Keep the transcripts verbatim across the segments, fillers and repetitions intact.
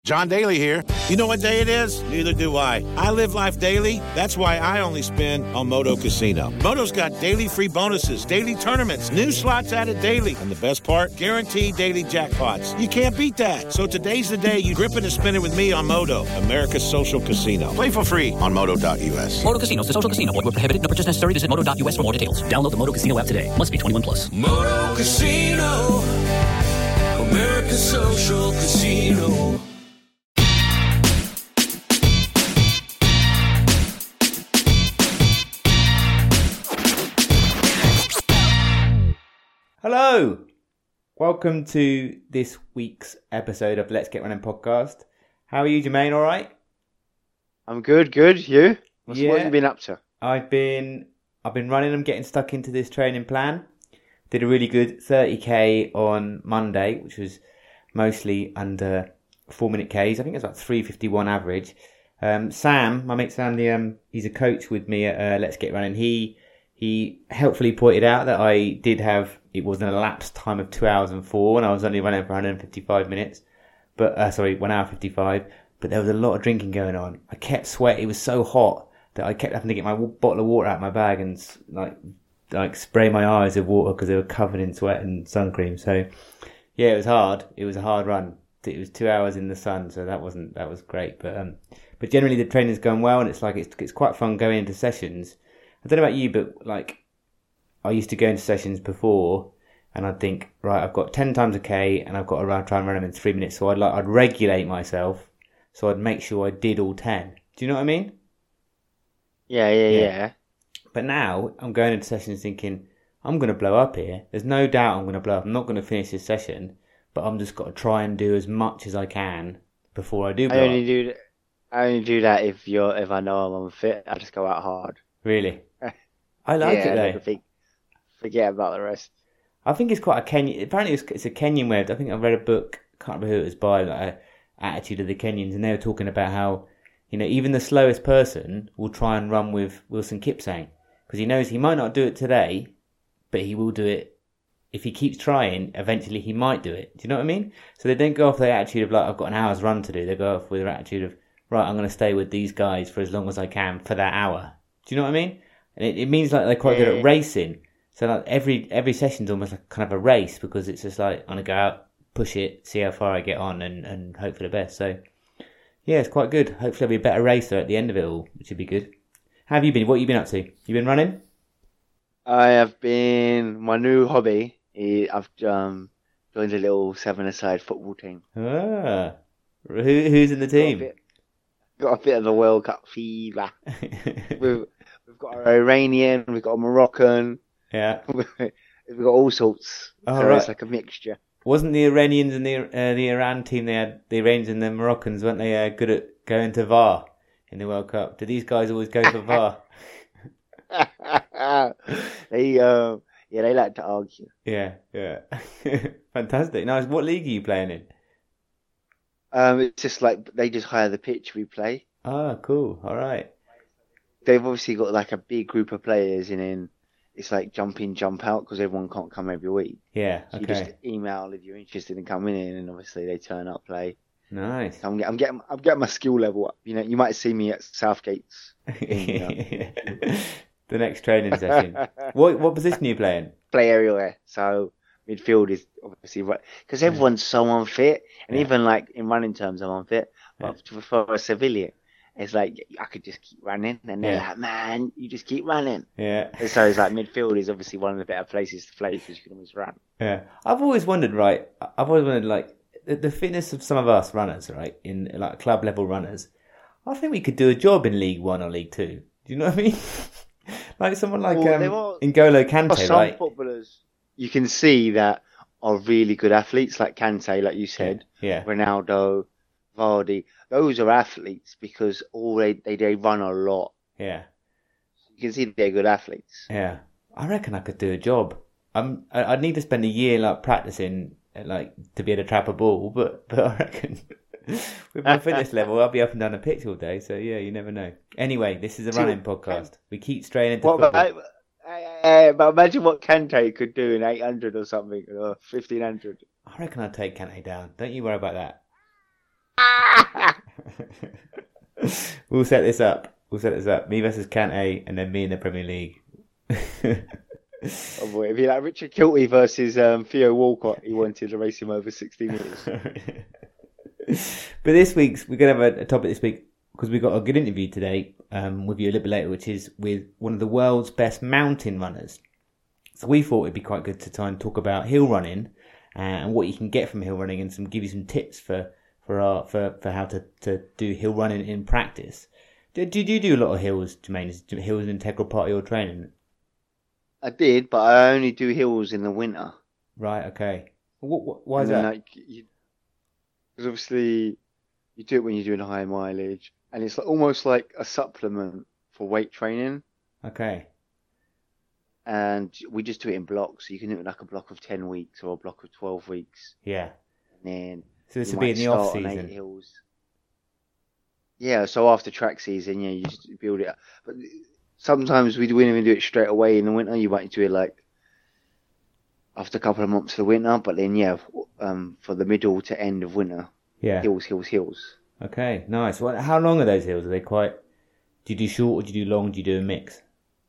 John Daly here. You know what day it is? Neither do I. I live life daily. That's why I only spin on Moto Casino. Moto's got daily free bonuses, daily tournaments, new slots added daily. And the best part? Guaranteed daily jackpots. You can't beat that. So today's the day you grip it and spin it with me on Moto, America's social casino. Play for free on moto dot u s. Moto Casino, the social casino. Void where prohibited. No purchase necessary. Visit moto dot u s for more details. Download the Moto Casino app today. Must be twenty-one plus. Moto Casino, America's social casino. Hello! Welcome to this week's episode of Let's Get Running podcast. How are you, Jermaine? All right? I'm good, good. You? What's, yeah. What have you been up to? I've been I've been running. I'm getting stuck into this training plan. Did a really good thirty k on Monday, which was mostly under four minute Ks. I think it was about three fifty-one average. Um, Sam, my mate Sam, the, um, he's a coach with me at uh, Let's Get Running. He he helpfully pointed out that I did have, it was an elapsed time of two hours and four, and I was only running for one hundred fifty-five minutes. But, uh, sorry, one hour fifty-five. But there was a lot of drinking going on. I kept sweating. It was so hot that I kept having to get my bottle of water out of my bag and like like spray my eyes with water because they were covered in sweat and sun cream. So, yeah, it was hard. It was a hard run. It was two hours in the sun, so that wasn't that was great. But um, but generally the training's going well, and it's like it's it's quite fun going into sessions. I don't know about you, but like I used to go into sessions before, and I'd think, right, I've got ten times a K, and I've got to run, try and run them in three minutes. So I'd like I'd regulate myself, so I'd make sure I did all ten. Do you know what I mean? Yeah, yeah, yeah. yeah. But now I'm going into sessions thinking I'm going to blow up here. There's no doubt I'm going to blow up. I'm not going to finish this session, but I'm just got to try and do as much as I can before I do blow I only up. do th- I only do that if you're if I know I'm unfit. I just go out hard. Really? I like yeah, it though. I think, forget about the rest. I think it's quite a Kenyan. Apparently, it's, it's a Kenyan way. Of, I think I read a book. Can't remember who it was by. Like, a attitude of the Kenyans, and they were talking about how, you know, even the slowest person will try and run with Wilson Kipsang because he knows he might not do it today, but he will do it if he keeps trying. Eventually, he might do it. Do you know what I mean? So they don't go off their attitude of like, I've got an hour's run to do. They go off with their attitude of, right, I'm going to stay with these guys for as long as I can for that hour. Do you know what I mean? And it, it means like they're quite yeah. good at racing. So like every every session's almost like kind of a race because it's just like I'm gonna go out, push it, see how far I get on, and, and hope for the best. So yeah, it's quite good. Hopefully I'll be a better racer at the end of it all, which would be good. How have you been? What have you been up to? You been running? I have been my new hobby. I've um joined a little seven-a-side football team. Ah, who who's in the team? Got a bit, got a bit of the World Cup fever. we've, we've got an Iranian, we've got a Moroccan. Yeah, we've got all sorts. Oh, so right. It's like a mixture. Wasn't the Iranians and the uh, the Iran team, they had the Iranians and the Moroccans, weren't they uh, good at going to V A R in the World Cup? Do these guys always go for V A R? they uh, yeah, they like to argue. Yeah, yeah. Fantastic. Nice. What league are you playing in? Um, it's just like they just hire the pitch we play. Ah, cool. All right. They've obviously got like a big group of players, and then it's like jump in, jump out because everyone can't come every week. Yeah. So Okay. you just email if you're interested in coming in, and obviously they turn up, play. Nice. So I'm, I'm getting, I'm getting my skill level up. You know, you might see me at Southgate's. You know. The next training session. What what position are you playing? Play everywhere. So midfield is obviously right because everyone's so unfit, and Yeah. even like in running terms, I'm unfit. But Yeah. for a civilian, it's like I could just keep running, and they're Yeah. like, "Man, you just keep running." Yeah. And so it's like midfield is obviously one of the better places to play because you can always run. Yeah. I've always wondered, right? I've always wondered, like, the, the fitness of some of us runners, right? In like club level runners, I think we could do a job in League One or League Two. Do you know what I mean? Like someone like Well, um, there are- N'Golo For Kante, some right? footballers, you can see that are really good athletes, like Kante, like you said, Yeah. Ronaldo, Vardy. Those are athletes because all they, they they run a lot. Yeah. You can see they're good athletes. Yeah. I reckon I could do a job. I'm. I- I'd need to spend a year like practicing, like to be able to trap a ball. But but I reckon with my fitness level, I'll be up and down a pitch all day. So yeah, you never know. Anyway, this is a So- running podcast. We keep straying into What football. about, uh, but imagine what Kante could do in eight hundred or something, or fifteen hundred. I reckon I'd take Kante down. Don't you worry about that. We'll set this up. We'll set this up. Me versus Kante, and then me in the Premier League. Oh boy, it'd be like Richard Kilty versus um, Theo Walcott. He wanted to race him over sixty metres. But this week's, we're going to have a, a topic this week because we've got a good interview today um, with you a little bit later, which is with one of the world's best mountain runners. So we thought it'd be quite good to try and talk about hill running uh, and what you can get from hill running, and some give you some tips for for our, for, for how to, to do hill running in practice. Do, do you do a lot of hills, Jermaine? Is hills an integral part of your training? I did, but I only do hills in the winter. Right. Okay. What, what, why is And then, that? Like, you, because obviously you do it when you're doing high mileage, and it's like, almost like a supplement for weight training. Okay. And we just do it in blocks. So you can do it like a block of ten weeks or a block of twelve weeks. Yeah. And then So this you would be might in the start off on eight season. hills. Yeah, so after track season, yeah, you just build it up. But sometimes we wouldn't even do it straight away in the winter. You might do it like after a couple of months of the winter, but then yeah, um, for the middle to end of winter, Yeah. hills, hills, hills. Okay. Nice. Well, how long are those hills? Are they quite? Do you do short or do you do long? Do you do a mix?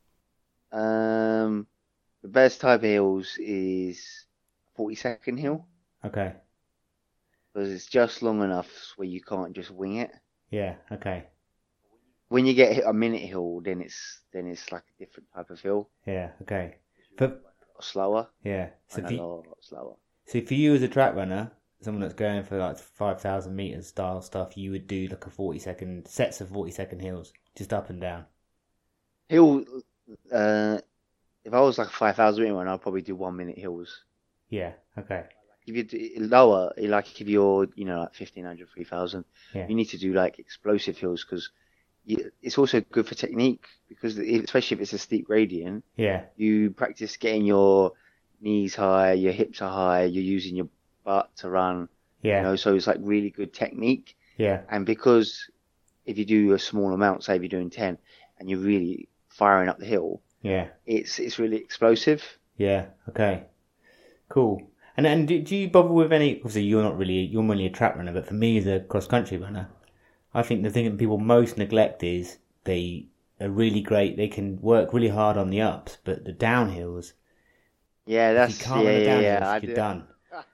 Um, the best type of hills is forty second hill, Okay. because it's just long enough where you can't just wing it. Yeah. Okay. When you get a minute hill, then it's then it's like a different type of hill, Yeah. Okay. For slower, yeah. So and for, a lot slower. so for you as a track runner, someone that's going for like five thousand meters style stuff, you would do like a forty second sets of forty second hills, just up and down. Hill, uh, if I was like a five thousand meter one, I'd probably do one minute hills. Yeah. Okay. If you do lower, like if you're, you know, like fifteen hundred, three thousand, Yeah. you need to do like explosive hills, because it's also good for technique, because especially if it's a steep gradient, Yeah. you practice getting your knees high, your hips are high, you're using your butt to run, Yeah. you know, so it's like really good technique. Yeah. And because if you do a small amount, say if you're doing ten, and you're really firing up the hill, Yeah. it's it's really explosive. Yeah. Okay. Cool. And and do, do you bother with any? Obviously, you're not really you're mainly a track runner, but for me as a cross country runner, I think the thing that people most neglect is they are really great. They can work really hard on the ups, but the downhills, Yeah, if that's you can't yeah, run the yeah, downhills, yeah. I you're did, done.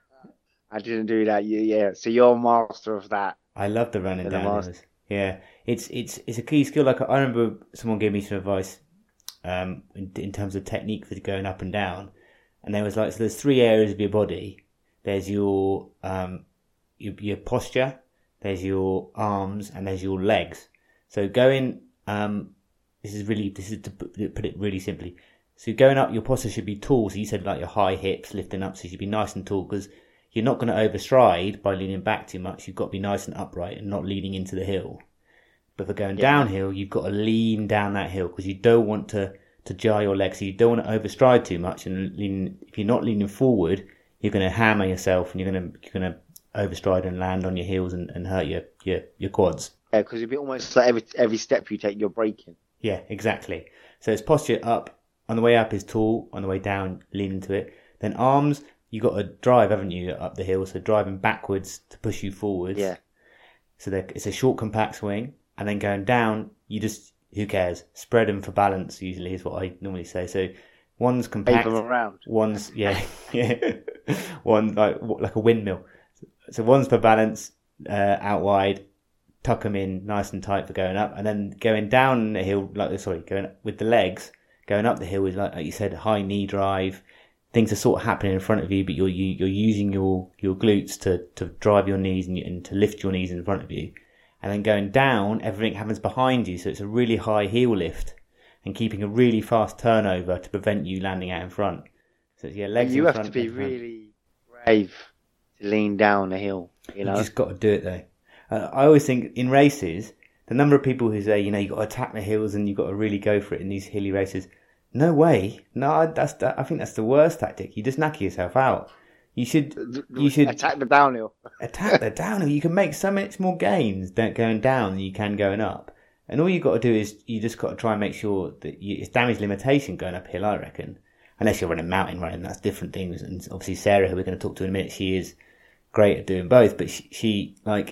I didn't do that. Yeah, yeah. So you're a master of that. I love the running You're the downhills. master. Yeah, it's it's it's a key skill. Like I remember someone gave me some advice um, in, in terms of technique for going up and down, and there was like, so there's three areas of your body. There's your um your, your posture, there's your arms, and there's your legs. So going um this is really this is to put put it really simply. So going up, your posture should be tall. So you said like your high hips lifting up, so you should be nice and tall, because you're not going to overstride by leaning back too much. You've got to be nice and upright and not leaning into the hill. But for going Yeah. downhill, you've got to lean down that hill, because you don't want to to jar your legs. So you don't want to overstride too much, and lean, if you're not leaning forward, you're going to hammer yourself, and you're going to you're going to overstride and land on your heels and, and hurt your, your your quads. Yeah, because it'd be almost like every every step you take, you're braking. Yeah, exactly. So it's posture up. On the way up is tall. On the way down, lean into it. Then arms, you got to drive, haven't you, up the hill? So driving backwards to push you forwards. Yeah. So it's a short, compact swing. And then going down, you just, who cares? Spread them for balance, usually, is what I normally say. So one's compact. Wave them around. One's, yeah, yeah. One, like like a windmill. So one's for balance, uh, out wide, tuck them in nice and tight for going up. And then going down the hill, like, sorry, going with the legs, going up the hill is like, like you said, high knee drive. Things are sort of happening in front of you, but you're you, you're using your, your glutes to, to drive your knees and, you, and to lift your knees in front of you. And then going down, everything happens behind you, so it's a really high heel lift and keeping a really fast turnover to prevent you landing out in front. So it's, yeah, legs You in have front, to be legs in front. really brave to lean down the hill. You know. You just got to do it though. Uh, I always think in races, the number of people who say, you know, you got to attack the hills and you got to really go for it in these hilly races. No way. No, that's that, I think that's the worst tactic. You just knacker yourself out. You should you should attack the downhill. attack the downhill. You can make so much more gains going down than you can going up. And all you've got to do is you just got to try and make sure that you, it's damage limitation going uphill, I reckon. Unless you're running mountain running, that's different things. And obviously Sarah, who we're going to talk to in a minute, she is great at doing both. But she, she like,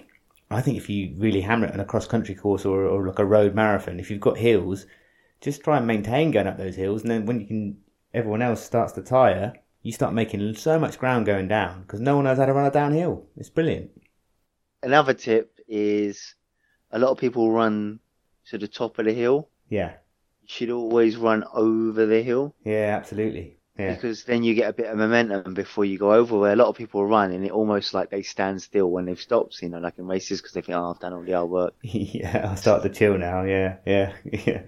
I think if you really hammer it on a cross-country course or, or like a road marathon, if you've got hills, just try and maintain going up those hills. And then when you can, everyone else starts to tire, you start making so much ground going down because no one knows how to run a downhill. It's brilliant. Another tip is a lot of people run to the top of the hill. Yeah. You should always run over the hill. Yeah, absolutely. Yeah. Because then you get a bit of momentum before you go over, where a lot of people run and it almost like they stand still when they've stopped, you know, like in races because they think, oh, I've done all the hard work. Yeah, I'll start to chill now. Yeah, yeah, yeah.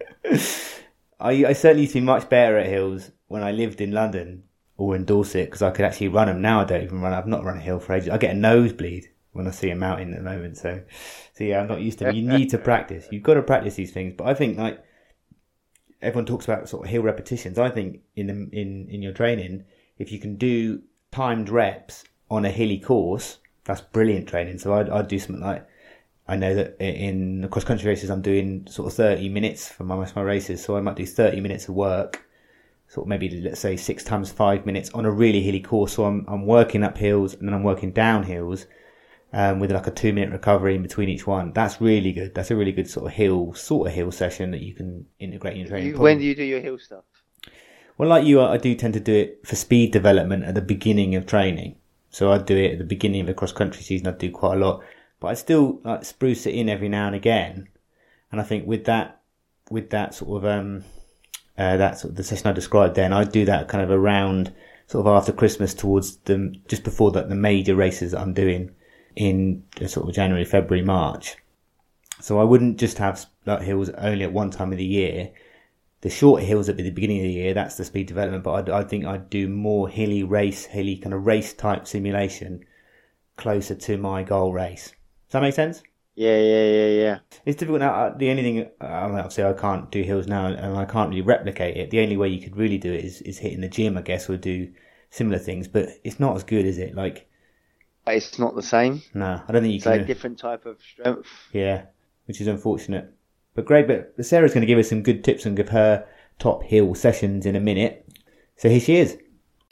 I, I certainly used to be much better at hills when I lived in London or in Dorset because I could actually run them. Now I don't even run. I've not run a hill for ages. I get a nosebleed when I see a mountain at the moment. So, so yeah, I'm not used to them. You need to practice. You've got to practice these things. But I think like, everyone talks about sort of hill repetitions. I think in the, in in your training, if you can do timed reps on a hilly course, that's brilliant training. So I'd, I'd do something like, I know that in the cross country races, I'm doing sort of thirty minutes for my, most of my races. So I might do thirty minutes of work, sort of maybe let's say six times five minutes on a really hilly course. So I'm I'm working up hills and then I'm working down hills. Um, with like a two minute recovery in between each one. That's really good. That's a really good sort of hill, sort of hill session that you can integrate in your training. You, when do you do your hill stuff? Well, like you, I do tend to do it for speed development at the beginning of training. So I'd do it at the beginning of the cross country season. I'd do quite a lot, but I still like spruce it in every now and again. And I think with that, with that sort of, um, uh, that sort of the session I described then, I'd do that kind of around sort of after Christmas towards the, just before the, the major races that I'm doing in sort of January, February, March. So I wouldn't just have like hills only at one time of the year. The short hills at the beginning of the year, that's the speed development, but I think I'd do more hilly race, hilly kind of race type simulation closer to my goal race. Does that make sense? Yeah, yeah, yeah, yeah. It's difficult now. The only thing, I mean, obviously I can't do hills now and I can't really replicate it. The only way you could really do it is, is hit in the gym, I guess, or do similar things, but it's not as good, is it? Like, it's not the same. No, I don't think you it's can. It's like a different type of strength. Yeah, which is unfortunate. But great, but Sarah's going to give us some good tips and give her top hill sessions in a minute. So here she is.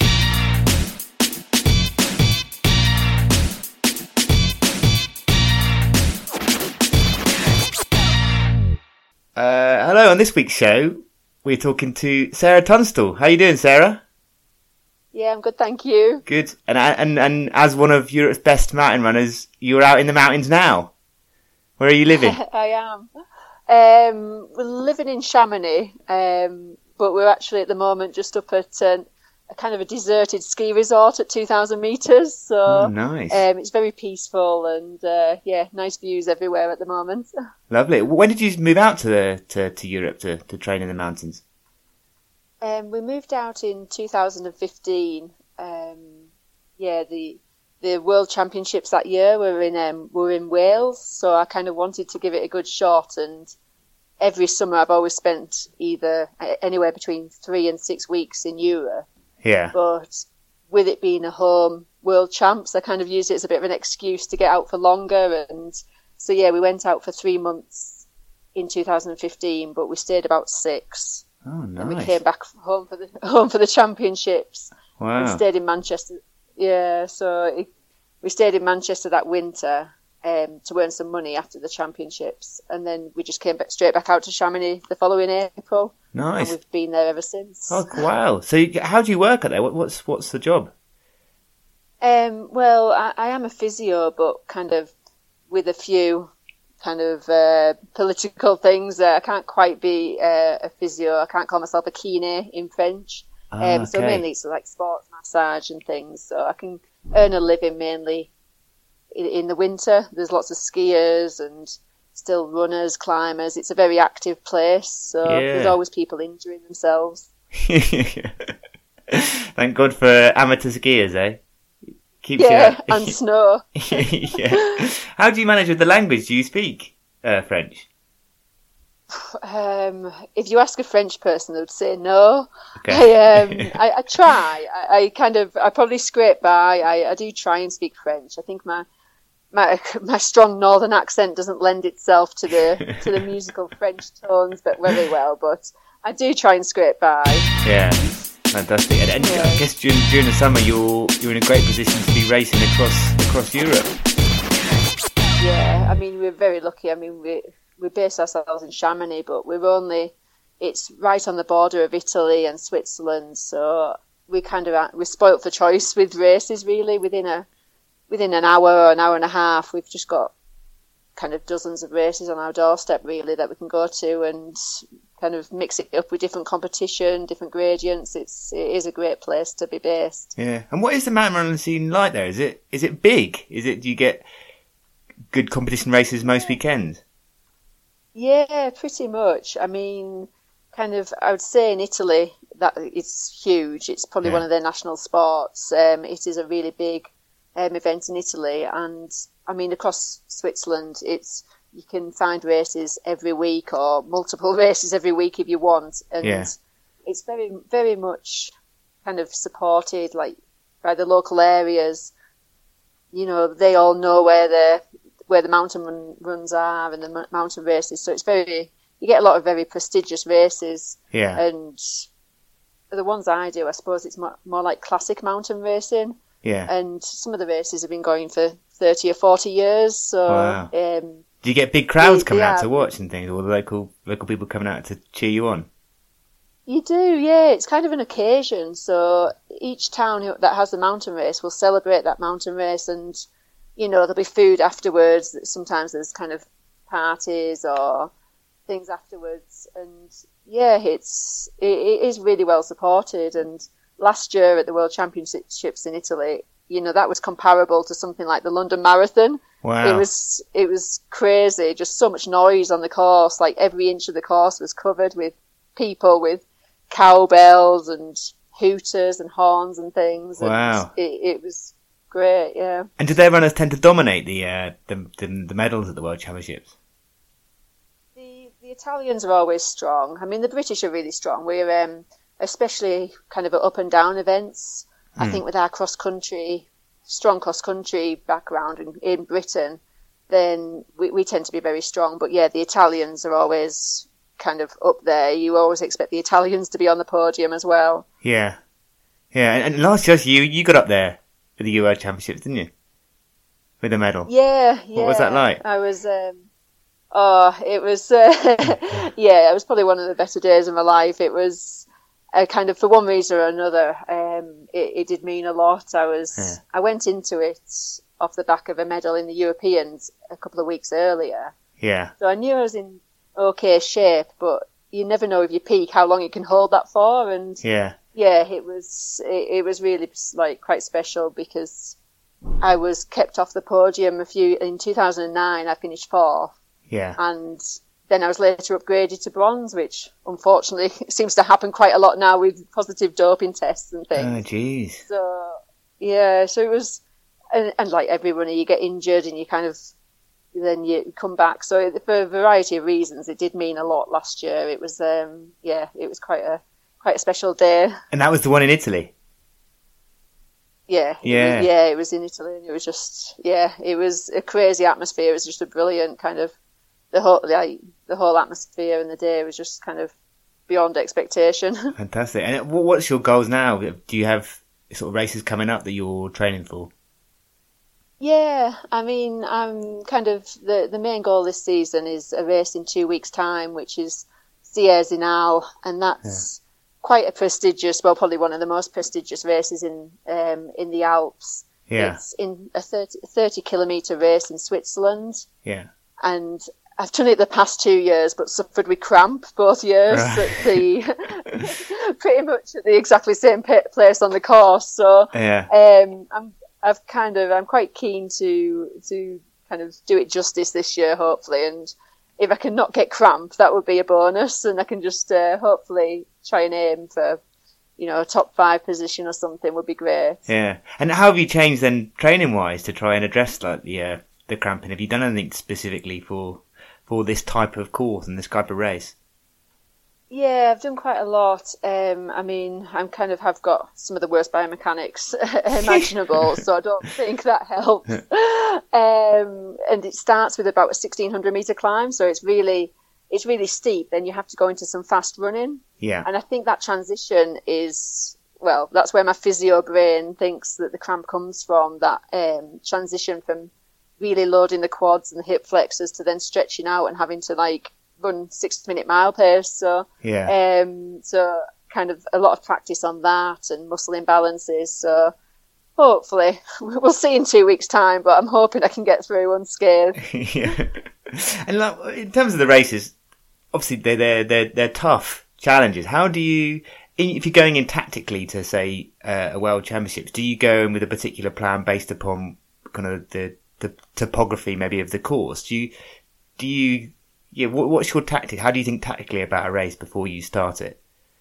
Uh, hello, on this week's show, we're talking to Sarah Tunstall. How you doing, Sarah? Yeah, I'm good, thank you. Good. And and and as one of Europe's best mountain runners, you're out in the mountains now. Where are you living? I am. Um, we're living in Chamonix, um, but we're actually at the moment just up at uh, a kind of a deserted ski resort at two thousand metres. So oh, nice. Um, it's very peaceful and uh, yeah, nice views everywhere at the moment. Lovely. When did you move out to the to, to Europe to, to train in the mountains? Um, we moved out in two thousand fifteen. Um, yeah, the the World Championships that year were in um, were in Wales, so I kind of wanted to give it a good shot. And every summer, I've always spent either anywhere between three and six weeks in Europe. Yeah. But with it being a home World Champs, I kind of used it as a bit of an excuse to get out for longer. And so yeah, we went out for three months in two thousand fifteen, but we stayed about six. Oh, nice. And we came back home for the home for the championships. Wow. And stayed in Manchester. Yeah, so it, we stayed in Manchester that winter um, to earn some money after the championships, and then we just came back straight back out to Chamonix the following April. Nice. And we've been there ever since. Oh wow! So you, how do you work at there? What, what's what's the job? Um, well, I, I am a physio, but kind of with a few kind of uh, political things. Uh, I can't quite be uh, a physio. I can't call myself a kiné in French. Ah, um, so okay. mainly it's like sports massage and things. So I can earn a living mainly in, in the winter. There's lots of skiers and still runners, climbers. It's a very active place. So Yeah. there's always people injuring themselves. Thank God for amateur skiers, eh? Keeps Yeah, you... and snow. Yeah. How do you manage with the language? Do you speak uh, French? Um, if you ask a French person, they would say no. Okay. I, um, I, I try. I, I kind of, I probably scrape by. I, I do try and speak French. I think my, my, my strong northern accent doesn't lend itself to the to the musical French tones, but very well. But I do try and scrape by. Yeah, fantastic. And, and Yeah. I guess during, during the summer, you're you're in a great position to be racing across across Europe. yeah, I mean, we're very lucky. I mean, we we base ourselves in Chamonix, but we're only, it's right on the border of Italy and Switzerland, so we kind of, we're spoilt for choice with races, really. Within a within an hour or an hour and a half, we've just got kind of dozens of races on our doorstep, really, that we can go to and kind of mix it up with different competition, different gradients. It's it is a great place to be based. Yeah. And what is the mountain running scene like there? Is it is it big? Is it do you get good competition races most weekends? Yeah, pretty much. I mean, kind of, I would say in Italy that it's huge. It's probably Yeah. one of their national sports. Um, it is a really big um, event in Italy, and I mean across Switzerland, it's you can find races every week or multiple races every week if you want, and Yeah. it's very very much kind of supported like by the local areas. You know, they all know where the where the mountain run, runs are and the m- mountain races, so it's very you get a lot of very prestigious races. Yeah. And the ones I do, I suppose it's more, more like classic mountain racing. Yeah. And some of the races have been going for thirty or forty years. So, Wow. um, Do you get big crowds They- coming they out are- to watch and things, or the local local people coming out to cheer you on? you do, yeah. It's kind of an occasion. So each town who- that has a mountain race will celebrate that mountain race, and you know there'll be food afterwards. Sometimes there's kind of parties or things afterwards, and yeah, it's it, it is really well supported. And last year at the World Championships in Italy, you know, that was comparable to something like the London Marathon. Wow. It was it was crazy, just so much noise on the course. Like every inch of the course was covered with people with cowbells and hooters and horns and things. Wow. And it, it was great, yeah. And do their runners tend to dominate the uh, the, the the medals at the World Championships? The the Italians are always strong. I mean, the British are really strong. We're um, especially kind of at up and down events. I think with our cross country, strong cross country background in, in Britain, then we, we tend to be very strong. But yeah, the Italians are always kind of up there. You always expect the Italians to be on the podium as well. Yeah. Yeah. And, and last year you you got up there for the World Championships, didn't you? With a medal. Yeah, yeah. What was that like? I was. Um, oh, it was. Uh, yeah, it was probably one of the better days of my life. It was. Uh, kind of for one reason or another, um, it, it did mean a lot. I was, Yeah. I went into it off the back of a medal in the Europeans a couple of weeks earlier, Yeah. so I knew I was in okay shape. But you never know if you peak how long you can hold that for. And Yeah. yeah, it was, it, it was really like quite special because I was kept off the podium a few in two thousand nine. I finished fourth, Yeah. and then I was later upgraded to bronze, which unfortunately seems to happen quite a lot now with positive doping tests and Oh, things. jeez. So, yeah, so it was, and, and like every runner, you get injured and you kind of, then you come back. So for a variety of reasons, it did mean a lot last year. It was, um, yeah, it was quite a, quite a special day. And that was the one in Italy. Yeah. Yeah. It was, yeah, it was in Italy, and it was just, yeah, it was a crazy atmosphere. It was just a brilliant kind of, the whole, like, the whole atmosphere and the day was just kind of beyond expectation. Fantastic. And wh- what's your goals now? Do you have sort of races coming up that you're training for? Yeah, I mean, I'm kind of, the, the main goal this season is a race in two weeks' time, which is Sierre Zinal, and that's quite a prestigious, well, probably one of the most prestigious races in um, in the Alps. Yeah. It's in a thirty, thirty kilometre race in Switzerland, Yeah. and I've done it the past two years, but suffered with cramp both years. Right. At the pretty much at the exactly same pa- place on the course. So Yeah. um, I'm I've kind of I'm quite keen to to kind of do it justice this year, hopefully. And if I can not get cramp, that would be a bonus, and I can just uh, hopefully try and aim for, you know, a top five position or something would be great. Yeah. And how have you changed then, training wise, to try and address like the uh, the cramping? Have you done anything specifically for for this type of course and this type of race? Yeah, I've done quite a lot. Um, I mean, I'm kind of have got some of the worst biomechanics imaginable, so I don't think that helps. Um, and it starts with about a sixteen hundred meter climb, so it's really, it's really steep. Then you have to go into some fast running, Yeah. and I think that transition is, well, that's where my physio brain thinks that the cramp comes from. That um, transition from really loading the quads and the hip flexors to then stretching out and having to like run six minute mile pace. So, yeah. um, so kind of a lot of practice on that and muscle imbalances. So hopefully we'll see in two weeks time, but I'm hoping I can get through unscathed. Yeah. And like, in terms of the races, obviously they're, they're, they're, they're tough challenges. How do you, if you're going in tactically to say uh, a world championships, do you go in with a particular plan based upon kind of the, the topography maybe of the course? Do you, do you, yeah, what, what's your tactic? How do you think tactically about a race before you start it?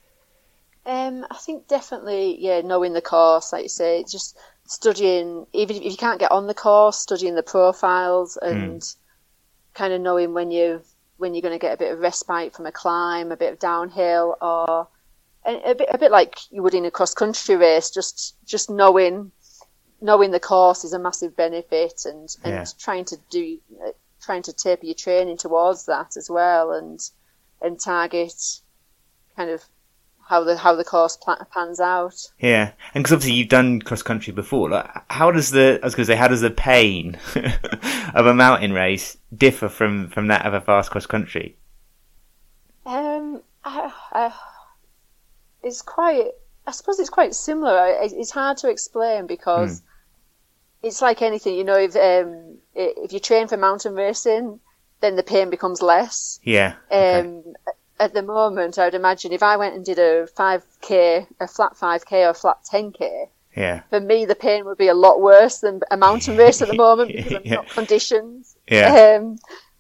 Um, I think definitely, yeah, knowing the course, like you say, just studying, even if you can't get on the course, studying the profiles and mm. kind of knowing when you when you're going to get a bit of respite from a climb, a bit of downhill, or a, a bit a bit like you would in a cross country race. Just just knowing knowing the course is a massive benefit, and, and yeah. trying to do uh, trying to taper your training towards that as well, and and target kind of how the how the course pans out. Yeah, and because obviously you've done cross country before, like how does the I was going to say how does the pain of a mountain race differ from, from that of a fast cross country? Um, I, I, it's quite. I suppose it's quite similar. It's hard to explain because mm. it's like anything. You know, if um, if you train for mountain racing, then the pain becomes less. Yeah. Um. Okay. At the moment, I would imagine if I went and did a five K, a flat five K or a flat ten K, yeah. for me the pain would be a lot worse than a mountain race at the moment because I'm yeah. not conditioned. Yeah. Um,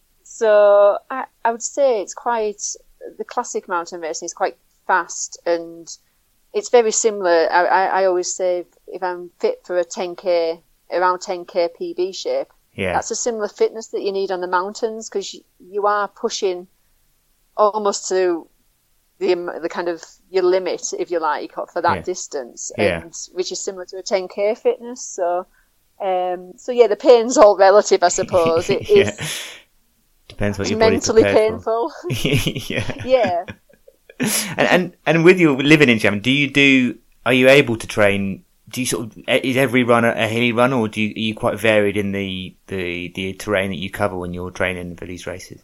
so I, I would say it's quite, the classic mountain racing is quite fast and it's very similar. I, I, I always say if, if I'm fit for a ten K, around ten K P B shape, yeah. that's a similar fitness that you need on the mountains because you, you are pushing almost to the the kind of your limit, if you like, for that yeah. distance, yeah. and which is similar to a ten K fitness. So, um, so yeah, the pain's all relative, I suppose. It yeah. is depends what you're mentally painful. yeah, yeah. And, and and with your living in Germany, do you do? Are you able to train? Do you sort of is every run a, a hilly run, or do you, are you quite varied in the, the the terrain that you cover when you're training for these races?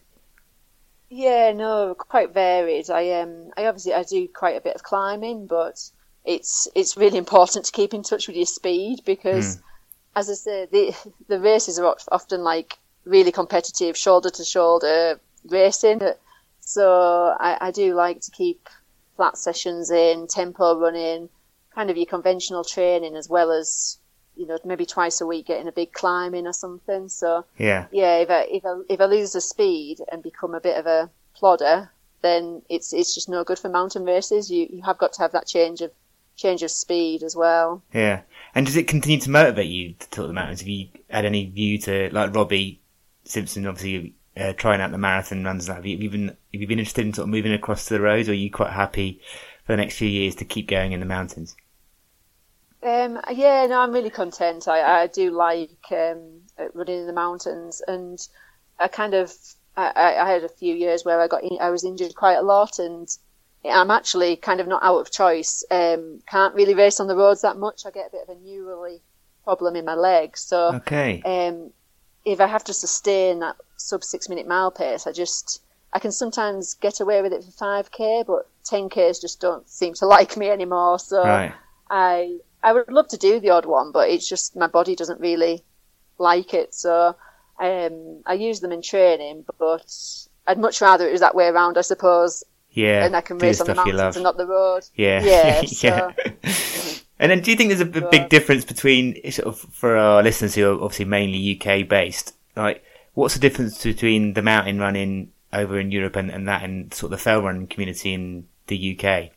Yeah, no, quite varied. I um, I obviously I do quite a bit of climbing, but it's it's really important to keep in touch with your speed because, mm. as I say, the the races are often like really competitive, shoulder to shoulder racing. So I, I do like to keep flat sessions in, tempo running, kind of your conventional training as well as, you know, maybe twice a week getting a big climb in or something. So yeah, yeah. If I if I if I lose the speed and become a bit of a plodder, then it's it's just no good for mountain races. You you have got to have that change of change of speed as well. Yeah. And does it continue to motivate you to talk the mountains? Have you had any view to, like Robbie Simpson, obviously uh, trying out the marathon runs? Have you, have you been have you been interested in sort of moving across to the roads, or are you quite happy for the next few years to keep going in the mountains? Um, yeah, no, I'm really content. I, I do like um, running in the mountains, and I kind of I, I had a few years where I got in, I was injured quite a lot, and I'm actually kind of not out of choice. Um, can't really race on the roads that much. I get a bit of a neurally problem in my legs, so okay. Um, if I have to sustain that sub six minute mile pace, I just I can sometimes get away with it for five K, but ten Ks just don't seem to like me anymore. So right. I. I would love to do the odd one, but it's just my body doesn't really like it. So um, I use them in training, but I'd much rather it was that way around, I suppose. Yeah, and I can race on the mountains and not the road. Yeah, yeah. yeah. So. And then, do you think there's a b- big difference between sort of for our listeners who are obviously mainly U K based? Like, what's the difference between the mountain running over in Europe and, and that in sort of the fell running community in the U K?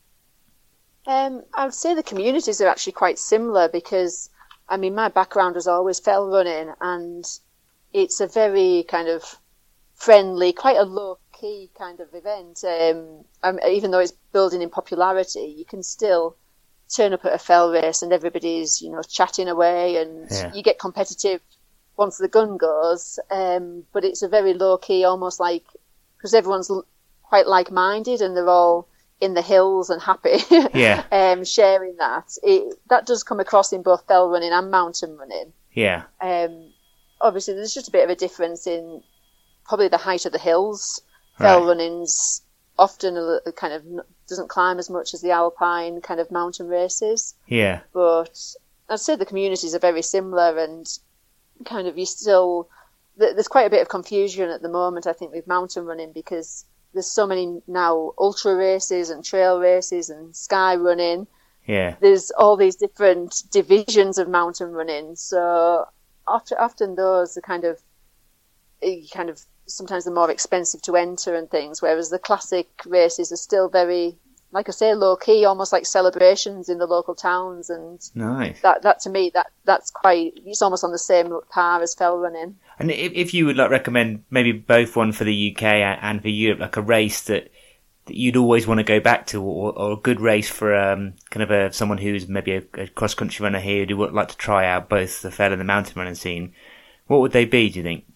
Um, I would say the communities are actually quite similar because, I mean, my background was always fell running, and it's a very kind of friendly, quite a low-key kind of event. Um, um, even though it's building in popularity, you can still turn up at a fell race and everybody's, you know, chatting away, and yeah. you get competitive once the gun goes. Um, but it's a very low-key, almost like, because everyone's l- quite like-minded and they're all in the hills and happy, yeah. um, sharing that. It, that does come across in both fell running and mountain running. Yeah. Um, obviously there's just a bit of a difference in probably the height of the hills. Fell Right. running's often a, li- kind of n- doesn't climb as much as the alpine kind of mountain races, Yeah. but I'd say the communities are very similar, and kind of you still th- there's quite a bit of confusion at the moment, I think, with mountain running, because there's so many now ultra races and trail races and sky running. Yeah. There's all these different divisions of mountain running, so often, often those are kind of eh, kind of sometimes they're more expensive to enter and things, whereas the classic races are still very, like I say, low key, almost like celebrations in the local towns, and Nice. that that to me that that's quite, it's almost on the same par as fell running. And if, if you would like recommend maybe both one for the U K and and for Europe, like a race that, that you'd always want to go back to, or, or a good race for um, kind of a someone who's maybe a, a cross country runner here who would like to try out both the fell and the mountain running scene, what would they be, do you think?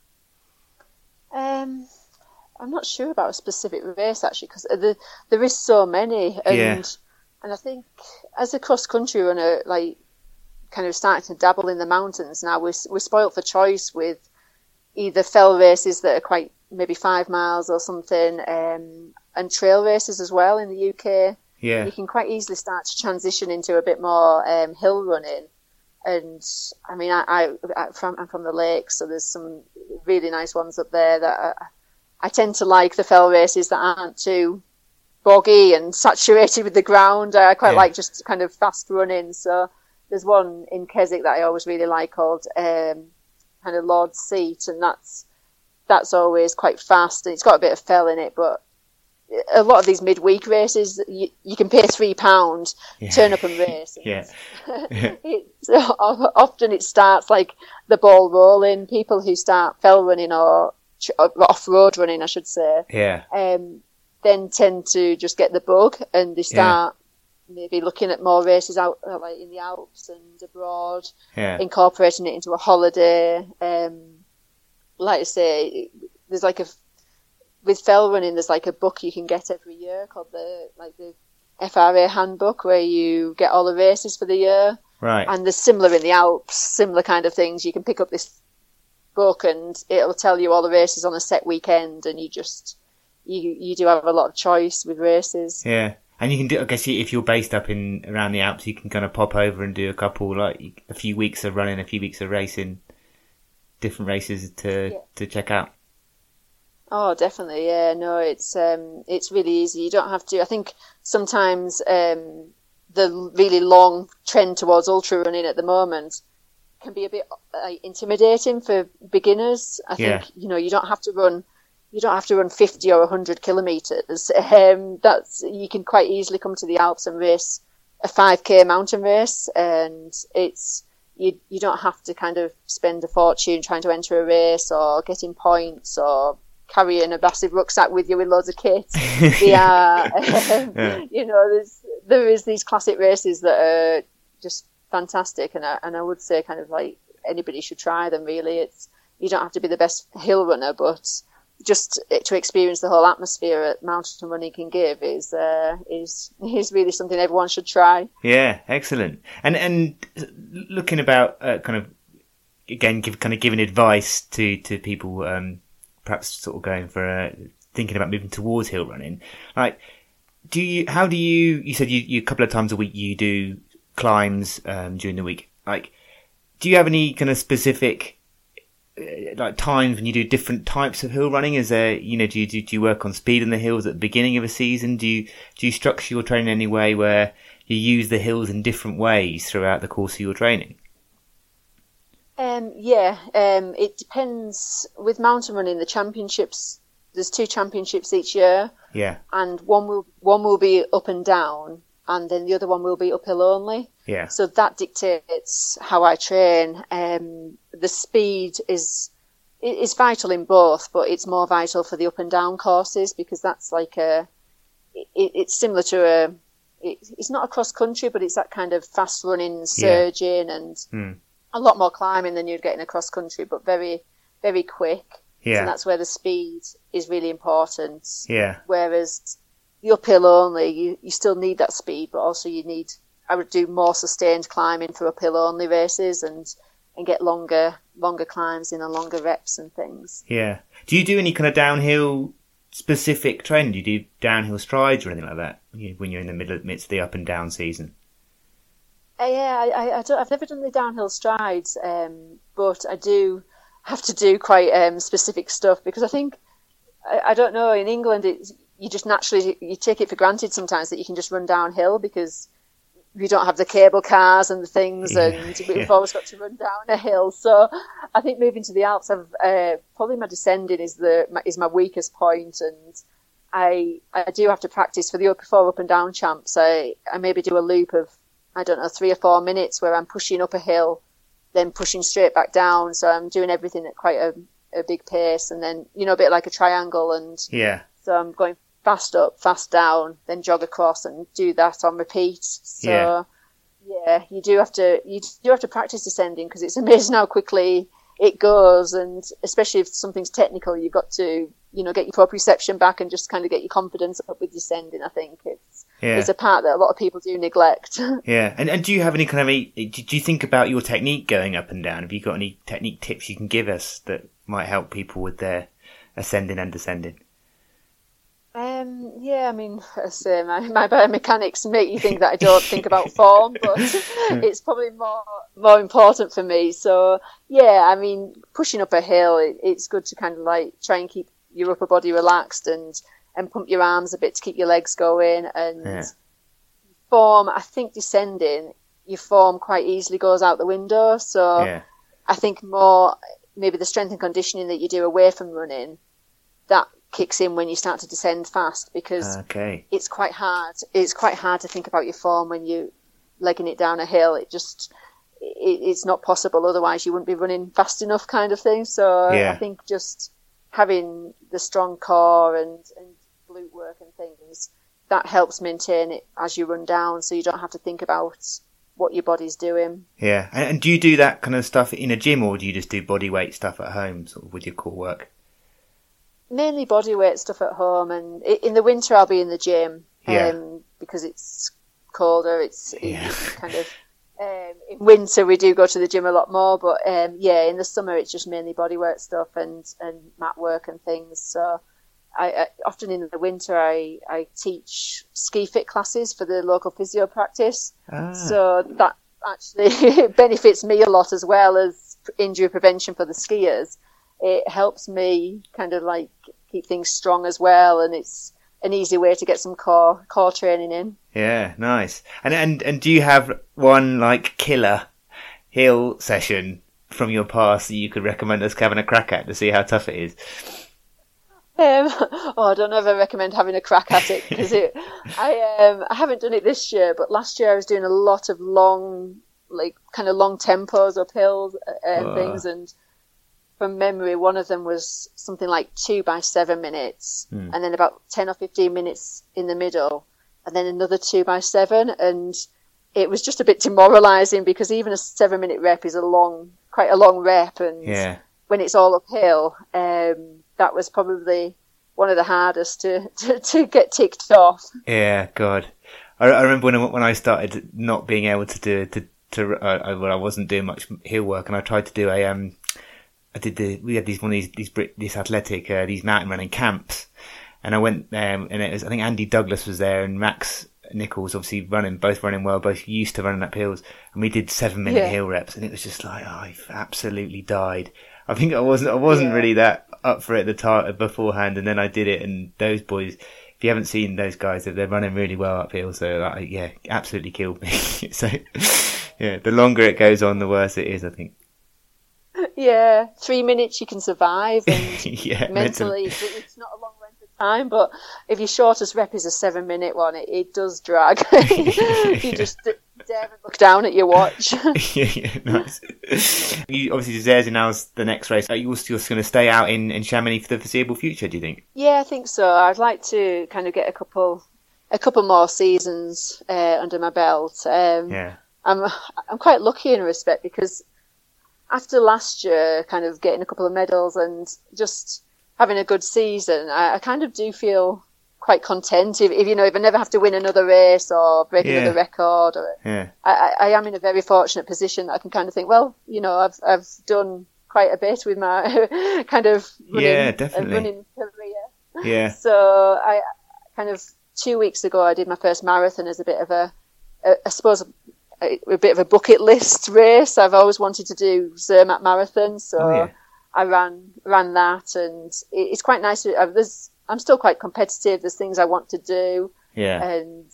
Um, I'm not sure about a specific race actually, because the, there is so many, and Yeah. and I think as a cross country runner, like kind of starting to dabble in the mountains now, we're we're spoilt for choice with either fell races that are quite maybe five miles or something, um, and trail races as well in the U K. Yeah. You can quite easily start to transition into a bit more um, hill running. And I mean, I, I, I from, I'm from the lakes, so there's some really nice ones up there that I, I tend to like the fell races that aren't too boggy and saturated with the ground. I quite Yeah. like just kind of fast running. So there's one in Keswick that I always really like called um, kind of Lord's Seat, and that's that's always quite fast, and it's got a bit of fell in it, but a lot of these midweek races, you, you can pay three pounds, Yeah. turn up and race. And Yeah. it's, often it starts like the ball rolling. People who start fell running or ch- off-road running, I should say, Yeah. um, then tend to just get the bug, and they start maybe looking at more races out, uh, like in the Alps and abroad, Yeah. incorporating it into a holiday. Um, like I say, there's like a with fell running, there's like a book you can get every year called the like the F R A handbook, where you get all the races for the year. Right. And there's similar in the Alps, similar kind of things. You can pick up this book and it'll tell you all the races on a set weekend, and you just you you do have a lot of choice with races. Yeah. And you can do, I guess if you're based up in around the Alps, you can kind of pop over and do a couple, like a few weeks of running, a few weeks of racing, different races to Yeah. to check out. Oh, definitely. Yeah, no, it's um, it's really easy. You don't have to. I think sometimes um, the really long trend towards ultra running at the moment can be a bit uh, intimidating for beginners. I Yeah. think you know you don't have to run. You don't have to run fifty or one hundred kilometres. Um, that's you can quite easily come to the Alps and race a five K mountain race, and it's you. You don't have to kind of spend a fortune trying to enter a race or getting points or carrying a massive rucksack with you with loads of kit. They are, um, Yeah. you know, there's there is these classic races that are just fantastic, and I, and I would say kind of like anybody should try them. Really, it's you don't have to be the best hill runner, but just to experience the whole atmosphere that mountain running can give is uh, is is really something everyone should try. Yeah, excellent. And and looking about uh, kind of again, give, kind of giving advice to to people, um, perhaps sort of going for uh, thinking about moving towards hill running. Like, do you? How do you? You said you, you a couple of times a week you do climbs um, during the week. Like, do you have any kind of specific uh, like times when you do different types of hill running? Is there, you know, do you do, do you work on speed in the hills at the beginning of a season? Do you do you structure your training in any way where you use the hills in different ways throughout the course of your training? Um, yeah, um, it depends. With mountain running, the championships, there's two championships each year, Yeah, and one will one will be up and down, and then the other one will be uphill only. yeah, So that dictates how I train. Um, the speed is is vital in both, but it's more vital for the up and down courses, because that's like a it, it's similar to a it, it's not a cross country, but it's that kind of fast running, surging, and Hmm. a lot more climbing than you'd get in a cross country, but very very quick. yeah, So that's where the speed is really important. yeah, Whereas the uphill only, you, you still need that speed, but also you need, I would do more sustained climbing for uphill only races, and and get longer longer climbs in and longer reps and things. Yeah. Do you do any kind of downhill specific training? Do you do downhill strides or anything like that when you're in the middle midst of the up and down season? Uh, yeah, I, I don't, I've never done the downhill strides, um, but I do have to do quite um, specific stuff because I think, I, I don't know, in England, it's, you just naturally, you take it for granted sometimes that you can just run downhill because we don't have the cable cars and the things, yeah, and we've yeah. always got to run down a hill. So I think moving to the Alps, I've, uh, probably my descending is the my, is my weakest point, and I I do have to practice for the before up and down champs. I I maybe do a loop of, I don't know, three or four minutes where I'm pushing up a hill, then pushing straight back down. So I'm doing everything at quite a, a big pace, and then, you know, a bit like a triangle. And yeah, so I'm going fast up, fast down, then jog across and do that on repeat. So yeah, yeah you do have to, you do have to practice descending because it's amazing how quickly it goes. And especially if something's technical, you've got to, you know, get your proprioception back and just kind of get your confidence up with descending. I think it's, yeah. it's a part that a lot of people do neglect. Yeah. And and do you have any kind of, a, do you think about your technique going up and down? Have you got any technique tips you can give us that might help people with their ascending and descending? Um, yeah, I mean, as, uh, my, my biomechanics make you think that I don't think about form, but it's probably more more important for me. So, yeah, I mean, pushing up a hill, it, it's good to kind of like try and keep your upper body relaxed and, and pump your arms a bit to keep your legs going. And yeah. form, I think descending, your form quite easily goes out the window. So yeah. I think more maybe the strength and conditioning that you do away from running, that kicks in when you start to descend fast because okay. it's quite hard. It's quite hard to think about your form when you're legging it down a hill. It just, it, it's not possible. Otherwise you wouldn't be running fast enough kind of thing. So yeah. I think just having the strong core and, and glute work and things, that helps maintain it as you run down so you don't have to think about what your body's doing. Yeah. And, and do you do that kind of stuff in a gym or do you just do body weight stuff at home sort of with your core work? Mainly body weight stuff at home, and in the winter I'll be in the gym yeah. um, because it's colder. It's, yeah. it's kind of um, in winter we do go to the gym a lot more, but um, yeah, in the summer it's just mainly body weight stuff and, and mat work and things. So I, I often in the winter I, I teach ski fit classes for the local physio practice. Ah. So that actually benefits me a lot as well as injury prevention for the skiers. It helps me kind of like keep things strong as well, and it's an easy way to get some core core training in. Yeah, nice. And and and do you have one like killer hill session from your past that you could recommend us having a crack at to see how tough it is? Um, oh, I don't know if I recommend having a crack at it because it. I um I haven't done it this year, but last year I was doing a lot of long, like kind of long tempos up hills and uh, things, and from memory, one of them was something like two by seven minutes, hmm. and then about ten or fifteen minutes in the middle, and then another two by seven, and it was just a bit demoralising because even a seven-minute rep is a long, quite a long rep, and yeah. when it's all uphill, um, that was probably one of the hardest to, to, to get ticked off. Yeah, God, I, I remember when I, when I started not being able to do to to uh, I, well, I wasn't doing much hill work, and I tried to do a um. I did the, we had these, one of these, these, Brit, this athletic, uh, these mountain running camps. And I went, um, and it was, I think Andy Douglas was there and Max Nichols, obviously running, both running well, both used to running up hills. And we did seven minute yeah. hill reps. And it was just like, oh, I absolutely died. I think I wasn't, I wasn't yeah. really that up for it at the time beforehand. And then I did it. And those boys, if you haven't seen those guys, they're running really well uphill. So like, yeah, absolutely killed me. So yeah, the longer it goes on, the worse it is, I think. Yeah, three minutes you can survive, and yeah, mentally it's not a long length of time. But if your shortest rep is a seven-minute one, it, it does drag. You just daren't look down at your watch. yeah, yeah, nice. You, obviously, Zares now's the next race. Are you also just going to stay out in, in Chamonix for the foreseeable future? Do you think? Yeah, I think so. I'd like to kind of get a couple, a couple more seasons uh, under my belt. Um, yeah, I'm I'm quite lucky in a respect because after last year, kind of getting a couple of medals and just having a good season, I, I kind of do feel quite content if, if you know if I never have to win another race or break Yeah. another record. Or Yeah. I, I, I am in a very fortunate position that I can kind of think, well, you know, I've I've done quite a bit with my kind of running, Yeah, uh, definitely. running career. Yeah. So I kind of two weeks ago I did my first marathon as a bit of a, a I suppose a, a bit of a bucket list race. I've always wanted to do Zermatt Marathon, so Oh, yeah. I ran ran that, and it, it's quite nice. To, uh, there's, I'm still quite competitive. There's things I want to do, Yeah. and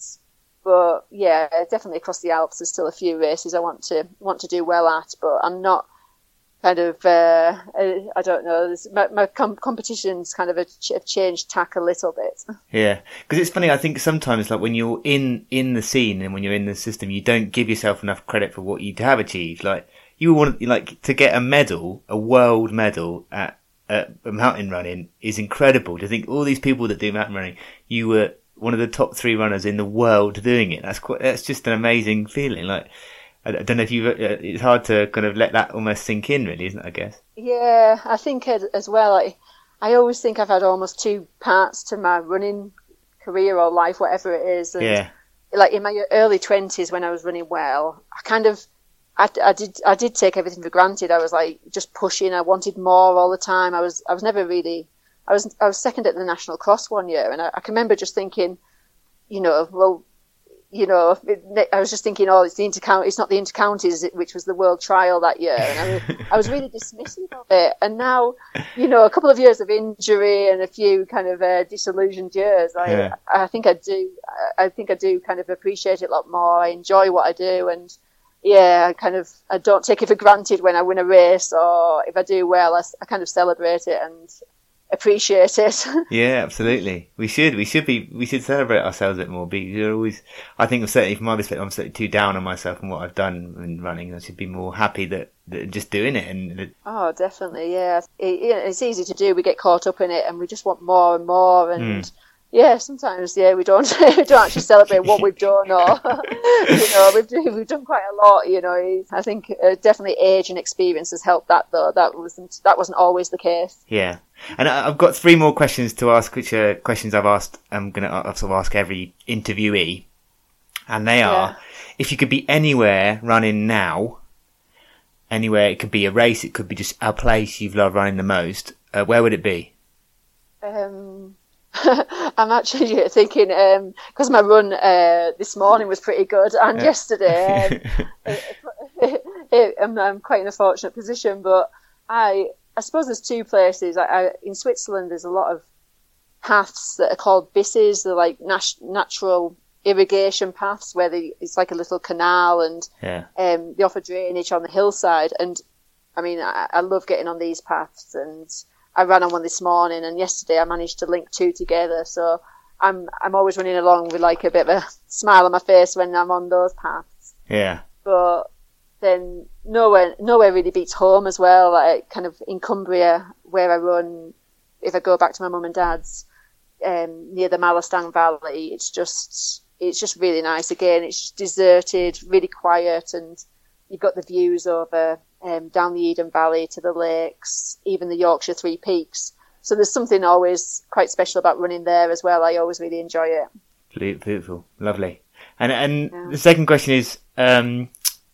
but yeah, definitely across the Alps there's still a few races I want to want to do well at, but I'm not kind of uh, I don't know. There's, my my com- competitions kind of have ch- have changed tack a little bit. Yeah, because it's funny. I think sometimes, like when you're in in the scene and when you're in the system, you don't give yourself enough credit for what you have achieved. Like you want, like to get a medal, a world medal at, at mountain running is incredible. To think all these people that do mountain running, you were one of the top three runners in the world doing it. That's quite. That's just an amazing feeling. Like I don't know if you. It's hard to kind of let that almost sink in, really, isn't it? I guess. Yeah, I think as, as well. I, I always think I've had almost two parts to my running career or life, whatever it is. And Yeah. like in my early twenties, when I was running well, I kind of, I, I did, I did take everything for granted. I was like just pushing. I wanted more all the time. I was, I was never really. I was, I was second at the National Cross one year, and I, I can remember just thinking, you know, well. You know, it, I was just thinking, oh, it's the intercounty. It's not the intercounties, which was the world trial that year, and I was, I was really dismissive of it. And now, you know, a couple of years of injury and a few kind of uh, disillusioned years, I, Yeah. I think I do. I think I do kind of appreciate it a lot more. I enjoy what I do, and yeah, I kind of I don't take it for granted when I win a race or if I do well. I, I kind of celebrate it and appreciate it. Yeah, absolutely. We should. We should be. We should celebrate ourselves a bit more. Because you're always. I think certainly from my perspective, I'm certainly too down on myself and what I've done in running. I should be more happy that, that just doing it. And Oh, definitely, yeah. It, you know, it's easy to do. We get caught up in it, and we just want more and more. And Mm. yeah, sometimes, yeah, we don't we don't actually celebrate what we've done, or you know, we've we've done quite a lot. You know, I think uh, definitely age and experience has helped that, though. That wasn't that wasn't always the case. yeah. And I- I've got three more questions to ask, which are questions I've asked. I'm going to sort of ask every interviewee, and they are: Yeah. if you could be anywhere running now, anywhere, it could be a race, it could be just a place you've loved running the most. Uh, where would it be? Um, I'm actually thinking because my run uh, this morning was pretty good, and Yeah. yesterday um, it, it, I'm, I'm quite in a fortunate position. But I, I suppose there's two places. I, I, in Switzerland, there's a lot of paths that are called bisses. They're like nat- natural irrigation paths where they, it's like a little canal, and Yeah. um, they offer drainage on the hillside. And I mean, I, I love getting on these paths, and I ran on one this morning, and yesterday I managed to link two together. So I'm I'm always running along with like a bit of a smile on my face when I'm on those paths. Yeah. But then nowhere nowhere really beats home as well. Like kind of in Cumbria, where I run, if I go back to my mum and dad's um, near the Malastang Valley, it's just it's just really nice. Again, it's just deserted, really quiet, and you've got the views over um, down the Eden Valley to the lakes, even the Yorkshire Three Peaks. So there's something always quite special about running there as well. I always really enjoy it. Beautiful. Lovely. And and Yeah. the second question is, um,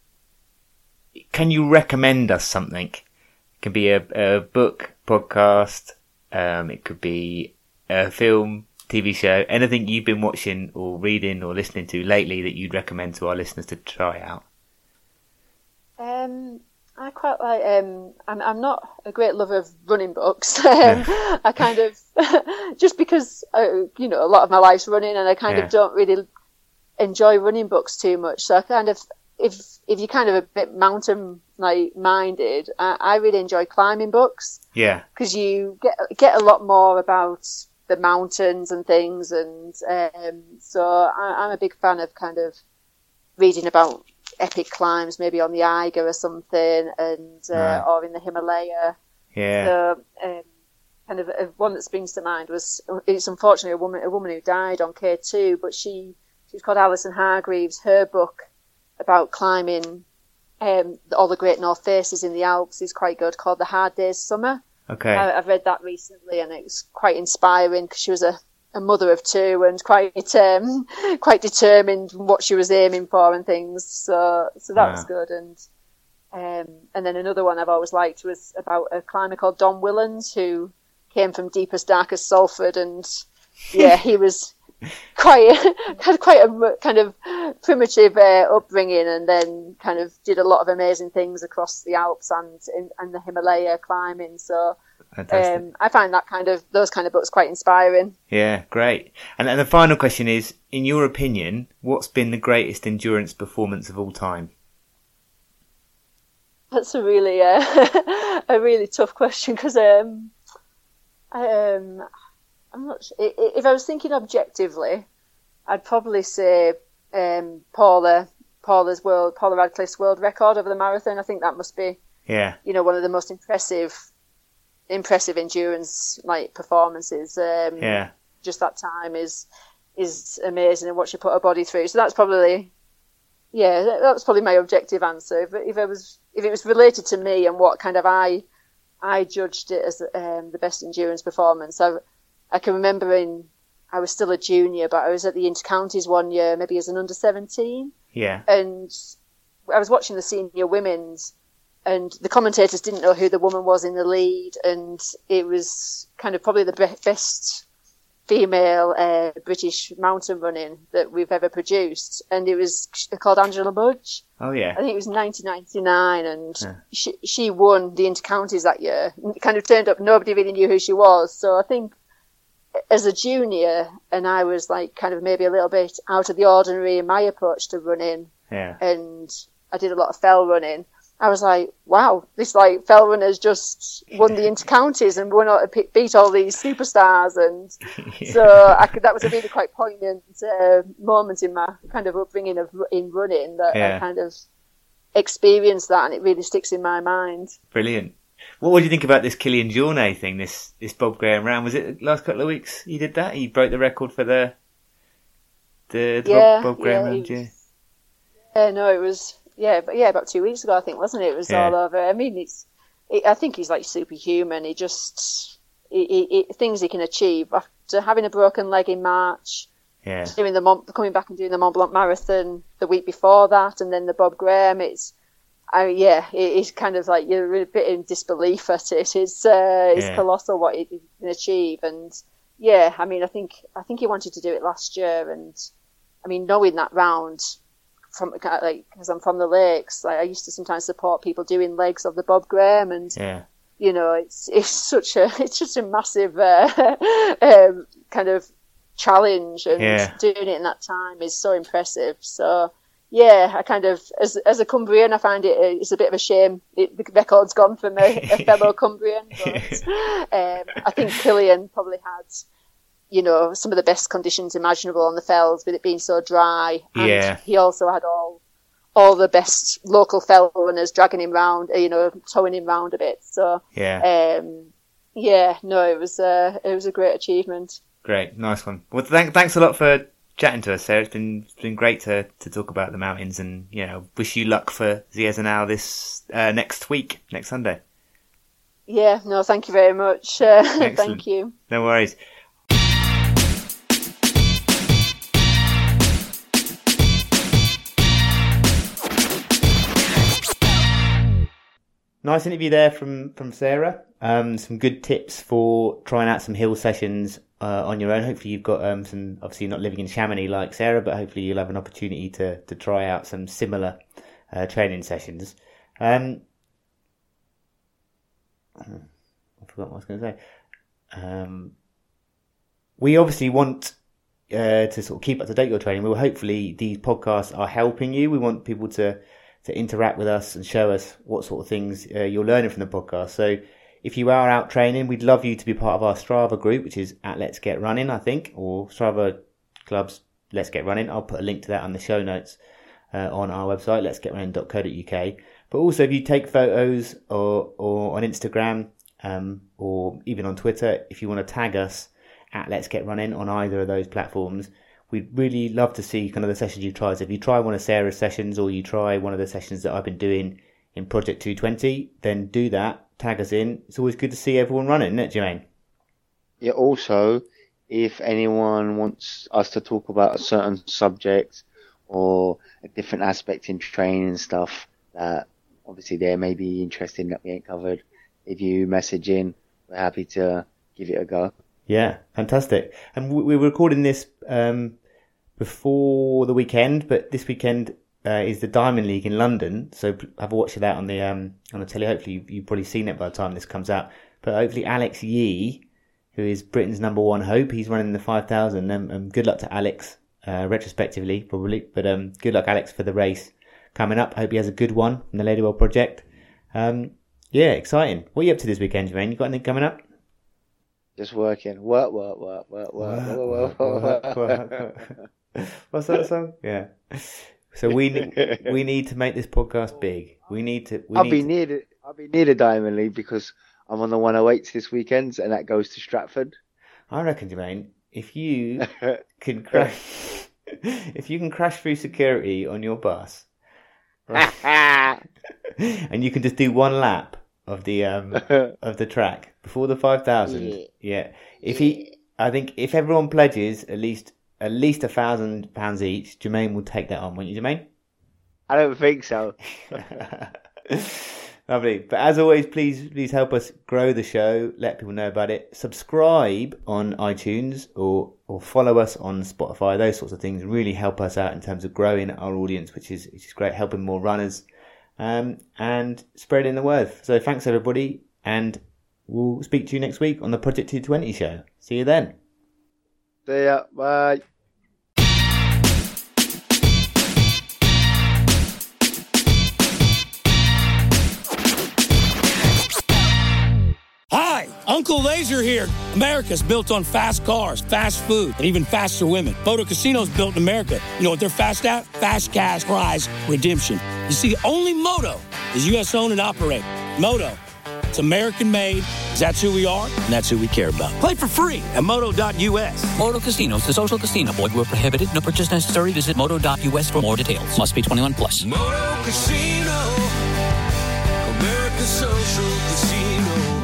can you recommend us something? It can be a, a book, podcast, um, it could be a film, T V show, anything you've been watching or reading or listening to lately that you'd recommend to our listeners to try out. Um, I quite like. Um, I'm I'm not a great lover of running books. um, I kind of just because uh, you know a lot of my life's running, and I kind Yeah. of don't really enjoy running books too much. So I kind of if if you're kind of a bit mountain like minded, I, I really enjoy climbing books Yeah. because you get get a lot more about the mountains and things, and um, so I, I'm a big fan of kind of reading about epic climbs, maybe on the Eiger or something, and uh, Right. or in the Himalaya. Yeah. So, um, kind of uh, one that springs to mind was it's unfortunately a woman a woman who died on K two, but she she's called Alison Hargreaves. Her book about climbing um, all the Great North Faces in the Alps is quite good, called The Hard Day's Summer. Okay. I, I've read that recently, and it's quite inspiring because she was a a mother of two and quite um, quite determined in what she was aiming for and things. So so that wow. was good. And um, and then another one I've always liked was about a climber called Don Willans, who came from deepest, darkest Salford, and yeah, he was quite had quite a kind of primitive uh, upbringing, and then kind of did a lot of amazing things across the Alps and and the Himalaya climbing. So. Um, I find that kind of those kind of books quite inspiring. Yeah, great. And, and the final question is, in your opinion, what's been the greatest endurance performance of all time? That's a really uh, a really tough question because um, um, I'm not sure. If I was thinking objectively, I'd probably say um, Paula Paula's world Paula Radcliffe's world record over the marathon. I think that must be yeah, you know, one of the most impressive. impressive endurance like performances. Um, yeah, just that time is is amazing, and what she put her body through. So that's probably, yeah, that's probably my objective answer. If, if it was if it was related to me and what kind of I I judged it as um, the best endurance performance, I I can remember in I was still a junior, but I was at the Intercounties one year, maybe as an under seventeen. Yeah, and I was watching the senior women's. And the commentators didn't know who the woman was in the lead, and it was kind of probably the be- best female uh, British mountain running that we've ever produced. And it was called Angela Mudge. Oh yeah, I think it was nineteen ninety-nine, and yeah. she she won the Intercounties that year. It kind of turned up, nobody really knew who she was. So I think as a junior, and I was like kind of maybe a little bit out of the ordinary in my approach to running. Yeah, and I did a lot of fell running. I was like, wow, this like fell runner's just won the Intercounties and won out, beat all these superstars, and yeah. so I could, that was a really quite poignant uh, moment in my kind of upbringing of in running that yeah. I kind of experienced that, and it really sticks in my mind. Brilliant. What would you think about this Kilian Jornet thing? This this Bob Graham round, was it the last couple of weeks he did that? He broke the record for the the, the yeah, Bob, Bob Graham yeah, round. Yeah. Yeah, no, it was. Yeah, but yeah, about two weeks ago, I think, wasn't it? It was yeah. all over. I mean, it's. It, I think he's like superhuman. He just he, he, things he can achieve after having a broken leg in March. Yeah. Doing the Mont, coming back and doing the Mont Blanc Marathon the week before that, and then the Bob Graham. It's. I yeah, it, it's kind of like you're a bit in disbelief at it. It's uh, it's yeah. colossal what he can achieve, and yeah, I mean, I think I think he wanted to do it last year, and I mean, knowing that round. From like because I'm from the Lakes, like I used to sometimes support people doing legs of the Bob Graham, and yeah. you know it's it's such a it's just a massive uh, um, kind of challenge, and yeah. doing it in that time is so impressive. So yeah, I kind of as as a Cumbrian, I find it it's a bit of a shame it, the record's gone from a, a fellow Cumbrian, but um, I think Kilian probably had. You know, some of the best conditions imaginable on the fells with it being so dry. And yeah. he also had all all the best local fell runners dragging him round, you know, towing him round a bit. So, yeah, um, yeah, no, it was uh, it was a great achievement. Great, nice one. Well, th- thanks a lot for chatting to us, Sarah. It's been it's been great to, to talk about the mountains, and you know, wish you luck for Ziezhenau this uh, next week, next Sunday. Yeah, no, thank you very much. Uh, thank you. No worries. Nice interview there from, from Sarah. Um, some good tips for trying out some hill sessions uh, on your own. Hopefully you've got um, some, obviously you're not living in Chamonix like Sarah, but hopefully you'll have an opportunity to, to try out some similar uh, training sessions. Um, I forgot what I was going to say. Um, we obviously want uh, to sort of keep up to date your training. Well, hopefully these podcasts are helping you. We want people to to interact with us and show us what sort of things uh, you're learning from the podcast. So if you are out training, we'd love you to be part of our Strava group, which is at Let's Get Running, I think, or Strava Club's Let's Get Running. I'll put a link to that on the show notes uh, on our website, lets get running dot co dot uk. But also if you take photos or, or on Instagram um, or even on Twitter, if you want to tag us at Let's Get Running on either of those platforms, we'd really love to see kind of the sessions you try. So if you try one of Sarah's sessions or you try one of the sessions that I've been doing in Project two twenty, then do that. Tag us in. It's always good to see everyone running, isn't it, Jermaine? Yeah, also, if anyone wants us to talk about a certain subject or a different aspect in training and stuff that obviously there may be interesting that we ain't covered, if you message in, we're happy to give it a go. Yeah, fantastic. And we we're recording this um, before the weekend, but this weekend uh, is the Diamond League in London. So have a watch of that on the um, on the telly. Hopefully you've, you've probably seen it by the time this comes out. But hopefully Alex Yee, who is Britain's number one hope, he's running the five thousand. Um, um, good luck to Alex, uh, retrospectively probably. But um, good luck, Alex, for the race coming up. I hope he has a good one from the Ladywell Project. Um, yeah, exciting. What are you up to this weekend, Jermaine? You got anything coming up? Just working. Work, work, work, work, work, work, work, work, work. What's that song? Yeah. So we ne- we need to make this podcast big. We need to. We I'll need be to... near the I'll be near the Diamond League because I'm on the one oh eights this weekend, and that goes to Stratford. I reckon, Jermaine, if you can crash, if you can crash through security on your bus, right, and you can just do one lap of the um of the track before the five thousand. Yeah. yeah. If he, I think, if everyone pledges at least at least a thousand pounds each, Jermaine will take that on, won't you, Jermaine? I don't think so. Lovely. But as always, please please help us grow the show. Let people know about it. Subscribe on iTunes or or follow us on Spotify. Those sorts of things really help us out in terms of growing our audience, which is which is great, helping more runners. Um, and spreading the word. So thanks everybody, and we'll speak to you next week on the Project two twenty show. See you then. See ya. Bye. Hi, Uncle Laser here. America's built on fast cars, fast food, and even faster women. Moto Casino's built in America. You know what they're fast at? Fast cash prize redemption. You see, only Moto is U S owned and operated. Moto, it's American made, because that's who we are, and that's who we care about. Play for free at moto dot U S. Moto Casinos, the social casino. Void where prohibited. No purchase necessary. Visit moto dot U S for more details. Must be twenty-one plus. Moto Casino, America's social casino.